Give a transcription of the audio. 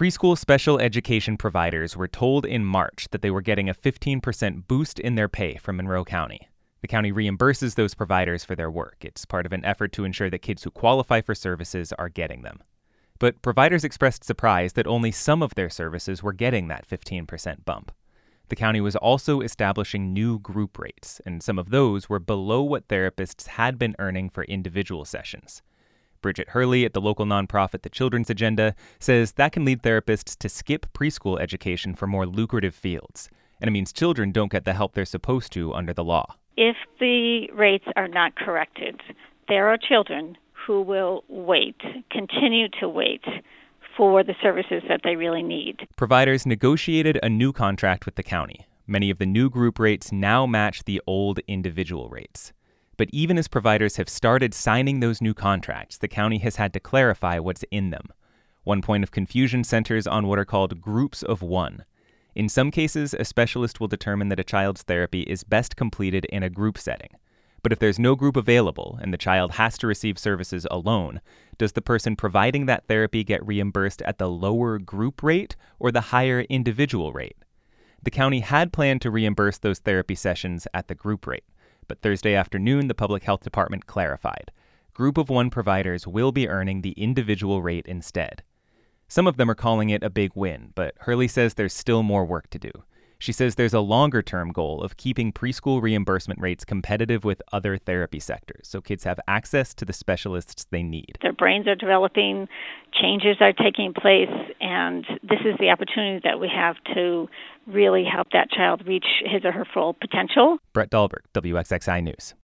Preschool special education providers were told in March that they were getting a 15% boost in their pay from Monroe County. The county reimburses those providers for their work. It's part of an effort to ensure that kids who qualify for services are getting them. But providers expressed surprise that only some of their services were getting that 15% bump. The county was also establishing new group rates, and some of those were below what therapists had been earning for individual sessions. Bridget Hurley at the local nonprofit The Children's Agenda says that can lead therapists to skip preschool education for more lucrative fields, and it means children don't get the help they're supposed to under the law. If the rates are not corrected, there are children who will continue to wait for the services that they really need. Providers negotiated a new contract with the county. Many of the new group rates now match the old individual rates. But even as providers have started signing those new contracts, the county has had to clarify what's in them. One point of confusion centers on what are called groups of one. In some cases, a specialist will determine that a child's therapy is best completed in a group setting. But if there's no group available and the child has to receive services alone, does the person providing that therapy get reimbursed at the lower group rate or the higher individual rate? The county had planned to reimburse those therapy sessions at the group rate. But Thursday afternoon, the Public Health Department clarified. Group of one providers will be earning the individual rate instead. Some of them are calling it a big win, but Hurley says there's still more work to do. She says there's a longer-term goal of keeping preschool reimbursement rates competitive with other therapy sectors, so kids have access to the specialists they need. Their brains are developing, changes are taking place, and this is the opportunity that we have to really help that child reach his or her full potential. Brett Dahlberg, WXXI News.